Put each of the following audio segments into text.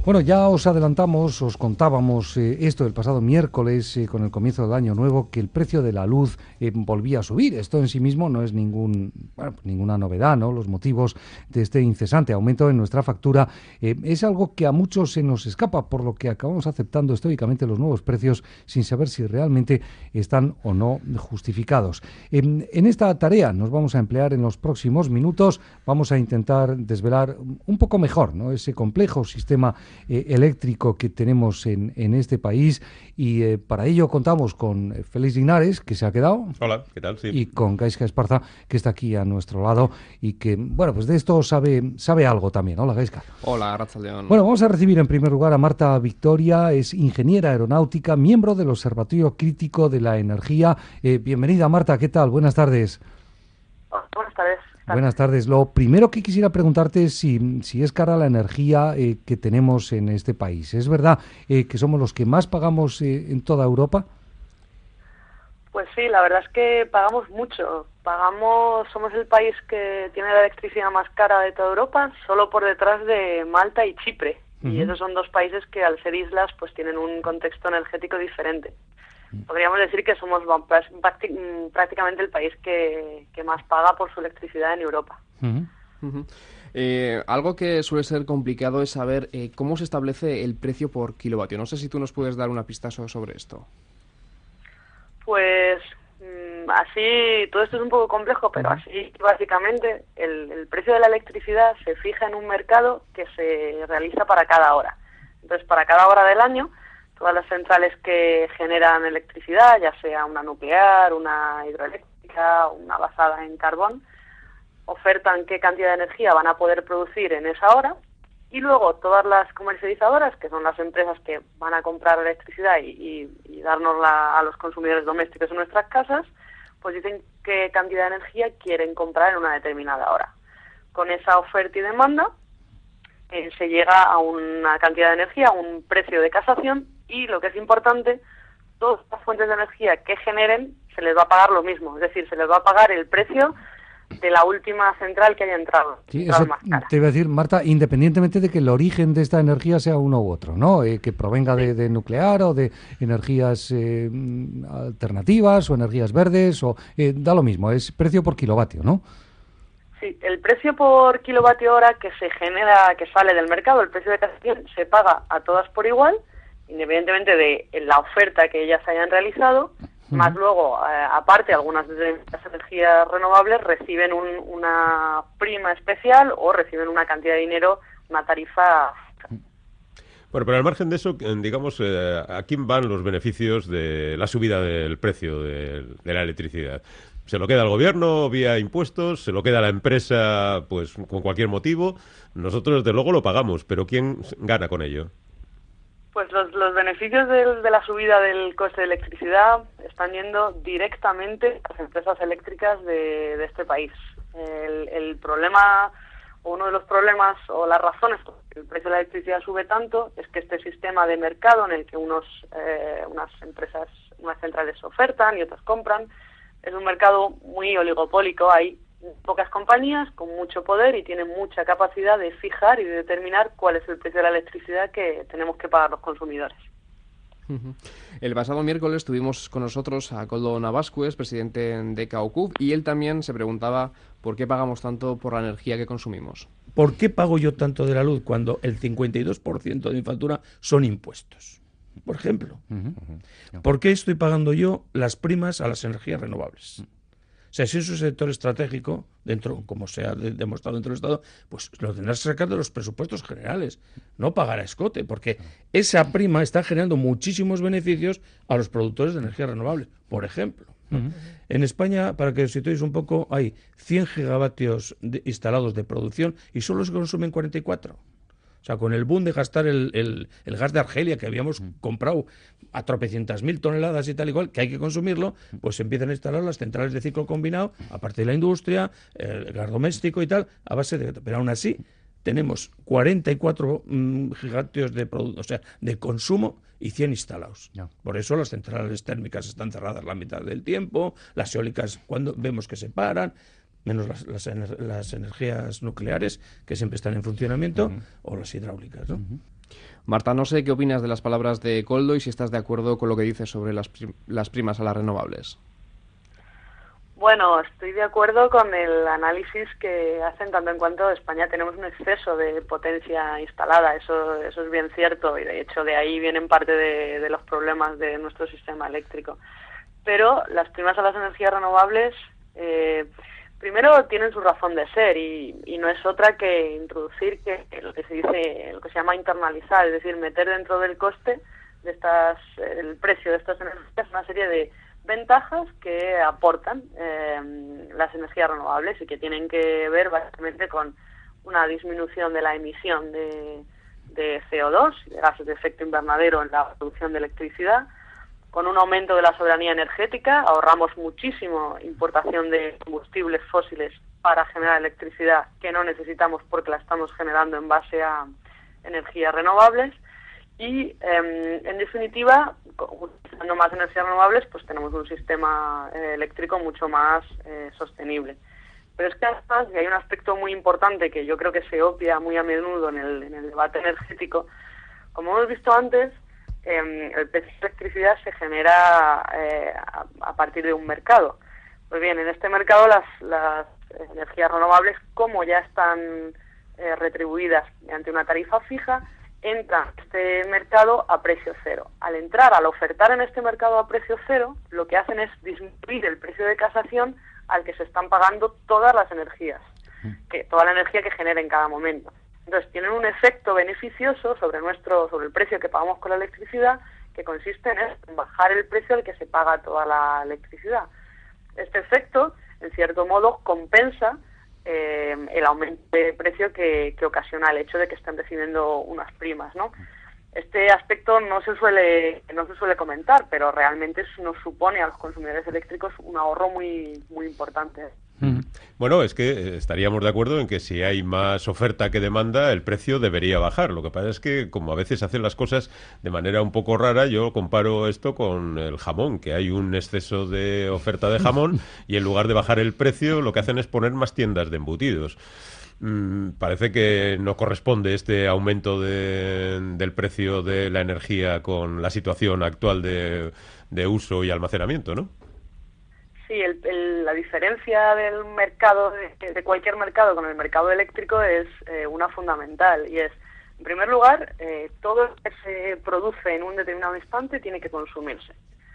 Bueno, ya os adelantamos, os contábamos esto el pasado miércoles con el comienzo del año nuevo, que el precio de la luz volvía a subir. Esto en sí mismo no es ninguna novedad, ¿no? Los motivos de este incesante aumento en nuestra factura es algo que a muchos se nos escapa, por lo que acabamos aceptando estoicamente los nuevos precios sin saber si realmente están o no justificados. En esta tarea nos vamos a emplear en los próximos minutos. Vamos a intentar desvelar un poco mejor, ¿no?, ese complejo sistema eléctrico que tenemos en este país, y para ello contamos con Félix Linares, que se ha quedado. Hola, ¿qué tal? Sí. Y con Gaizka Esparza, que está aquí a nuestro lado y que, bueno, pues de esto sabe algo también. Hola, Gaizka. Hola, Arratsaldeon. Bueno, vamos a recibir en primer lugar a Marta Victoria, es ingeniera aeronáutica, miembro del Observatorio Crítico de la Energía. Bienvenida, Marta, ¿qué tal? Buenas tardes. Buenas tardes. Buenas tardes. Lo primero que quisiera preguntarte es si es cara la energía que tenemos en este país. ¿Es verdad que somos los que más pagamos en toda Europa? Pues sí, la verdad es que pagamos mucho. Somos el país que tiene la electricidad más cara de toda Europa, solo por detrás de Malta y Chipre. Y esos son dos países que, al ser islas, pues tienen un contexto energético diferente. Podríamos decir que somos prácticamente el país que más paga por su electricidad en Europa. Algo que suele ser complicado es saber cómo se establece el precio por kilovatio. No sé si tú nos puedes dar una pista sobre esto. Pues así, todo esto es un poco complejo, pero así básicamente el precio de la electricidad se fija en un mercado que se realiza para cada hora. Entonces, para cada hora del año, todas las centrales que generan electricidad, ya sea una nuclear, una hidroeléctrica, una basada en carbón, ofertan qué cantidad de energía van a poder producir en esa hora, y luego todas las comercializadoras, que son las empresas que van a comprar electricidad y dárnosla a los consumidores domésticos en nuestras casas, pues dicen qué cantidad de energía quieren comprar en una determinada hora. Con esa oferta y demanda se llega a una cantidad de energía, a un precio de casación, y lo que es importante, todas las fuentes de energía que generen se les va a pagar lo mismo, es decir, se les va a pagar el precio de la última central que haya entrado. Sí, eso más cara. te iba a decir, Marta, independientemente de que el origen de esta energía sea uno u otro, ¿no? Que provenga de nuclear o de energías alternativas o energías verdes, o da lo mismo, es precio por kilovatio, ¿no? Sí, el precio por kilovatio hora que se genera, que sale del mercado, el precio de casación, se paga a todas por igual, independientemente de la oferta que ellas hayan realizado, más luego, aparte, algunas de las energías renovables reciben una prima especial o reciben una cantidad de dinero, una tarifa. Bueno, pero al margen de eso, digamos, ¿a quién van los beneficios de la subida del precio de la electricidad? ¿Se lo queda el gobierno vía impuestos? ¿Se lo queda la empresa, pues, con cualquier motivo? Nosotros, desde luego, lo pagamos, pero ¿quién gana con ello? Pues los beneficios de la subida del coste de electricidad están yendo directamente a las empresas eléctricas de este país. El problema, o uno de los problemas, o las razones por las que el precio de la electricidad sube tanto, es que este sistema de mercado en el que unas centrales ofertan y otras compran, es un mercado muy oligopólico. Hay pocas compañías con mucho poder y tienen mucha capacidad de fijar y de determinar cuál es el precio de la electricidad que tenemos que pagar los consumidores. El pasado miércoles tuvimos con nosotros a Koldo Navascues, presidente de KOKUB, y él también se preguntaba por qué pagamos tanto por la energía que consumimos. ¿Por qué pago yo tanto de la luz cuando el 52% de mi factura son impuestos? Por ejemplo, ¿por qué estoy pagando yo las primas a las energías renovables? O sea, si es un sector estratégico, dentro, como se ha demostrado dentro del Estado, pues lo tendrás que sacar de los presupuestos generales, no pagar a escote, porque esa prima está generando muchísimos beneficios a los productores de energías renovables, por ejemplo. En España, para que os situéis un poco, hay 100 gigavatios instalados de producción y solo se consumen 44. O sea, con el boom de gastar el gas de Argelia, que habíamos comprado a tropecientas mil toneladas y tal igual, que hay que consumirlo, pues se empiezan a instalar las centrales de ciclo combinado, aparte de la industria, el gas doméstico y tal, a base de... Pero aún así, tenemos 44 gigavatios de consumo y 100 instalados. No. Por eso las centrales térmicas están cerradas la mitad del tiempo, las eólicas cuando vemos que se paran, menos las energías nucleares, que siempre están en funcionamiento, o las hidráulicas, ¿no? Marta, no sé qué opinas de las palabras de Koldo y si estás de acuerdo con lo que dice sobre las primas a las renovables. Bueno, estoy de acuerdo con el análisis que hacen tanto en cuanto España tenemos un exceso de potencia instalada, eso es bien cierto y de hecho de ahí vienen parte de los problemas de nuestro sistema eléctrico. Pero las primas a las energías renovables primero tienen su razón de ser y no es otra que introducir que lo que se llama internalizar, es decir, meter dentro del coste de el precio de estas energías una serie de ventajas que aportan las energías renovables y que tienen que ver básicamente con una disminución de la emisión de CO2, de gases de efecto invernadero en la producción de electricidad, con un aumento de la soberanía energética, ahorramos muchísimo importación de combustibles fósiles para generar electricidad que no necesitamos porque la estamos generando en base a energías renovables. Y, en definitiva, utilizando más energías renovables, pues tenemos un sistema eléctrico mucho más sostenible. Pero es que además, y hay un aspecto muy importante que yo creo que se obvia muy a menudo en el debate energético, como hemos visto antes, el precio de electricidad se genera a partir de un mercado. Pues bien, en este mercado las energías renovables, como ya están retribuidas mediante una tarifa fija, entran en este mercado a precio cero. Al entrar, al ofertar en este mercado a precio cero, lo que hacen es disminuir el precio de casación al que se están pagando todas las energías, toda la energía que genera en cada momento. Entonces tienen un efecto beneficioso sobre el precio que pagamos con la electricidad, que consiste en bajar el precio al que se paga toda la electricidad. Este efecto, en cierto modo, compensa el aumento de precio que ocasiona el hecho de que estén recibiendo unas primas, ¿no? Este aspecto no se suele comentar, pero realmente nos supone a los consumidores eléctricos un ahorro muy muy importante. Bueno, es que estaríamos de acuerdo en que si hay más oferta que demanda, el precio debería bajar. Lo que pasa es que, como a veces hacen las cosas de manera un poco rara, yo comparo esto con el jamón, que hay un exceso de oferta de jamón y en lugar de bajar el precio, lo que hacen es poner más tiendas de embutidos. Parece que no corresponde este aumento del precio de la energía con la situación actual de uso y almacenamiento, ¿no? Sí, la diferencia del mercado, de cualquier mercado con el mercado eléctrico es una fundamental y es, en primer lugar, todo lo que se produce en un determinado instante tiene que consumirse.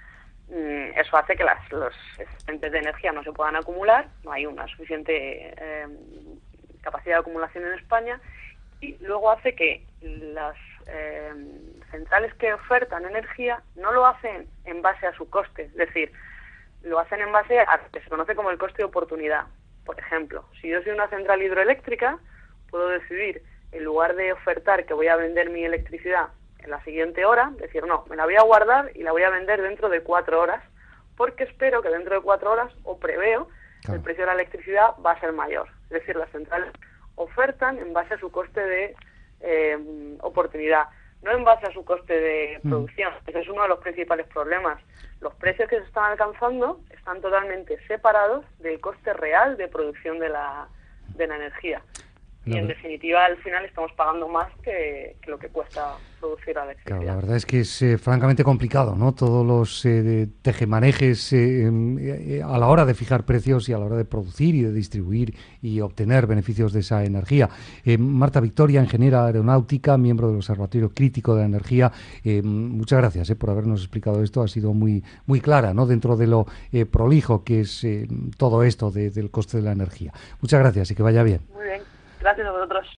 Eso hace que los excedentes de energía no se puedan acumular, no hay una suficiente capacidad de acumulación en España y luego hace que las centrales que ofertan energía no lo hacen en base a su coste, es decir, lo hacen en base a lo que se conoce como el coste de oportunidad. Por ejemplo, si yo soy una central hidroeléctrica, puedo decidir, en lugar de ofertar que voy a vender mi electricidad en la siguiente hora, decir, no, me la voy a guardar y la voy a vender dentro de 4 horas, porque espero que dentro de 4 horas, o preveo, el precio de la electricidad va a ser mayor. Es decir, las centrales ofertan en base a su coste de oportunidad, no en base a su coste de producción. Ese es uno de los principales problemas. Los precios que se están alcanzando están totalmente separados del coste real de producción de la energía. Y en definitiva, al final estamos pagando más que lo que cuesta producir la electricidad. Claro, la verdad es que es francamente complicado, ¿no? Todos los tejemanejes a la hora de fijar precios y a la hora de producir y de distribuir y obtener beneficios de esa energía. Marta Victoria, ingeniera aeronáutica, miembro del Observatorio Crítico de la Energía, muchas gracias por habernos explicado esto. Ha sido muy, muy clara, ¿no? Dentro de lo prolijo que es todo esto del coste de la energía. Muchas gracias y que vaya bien. Muy bien. Gracias a vosotros.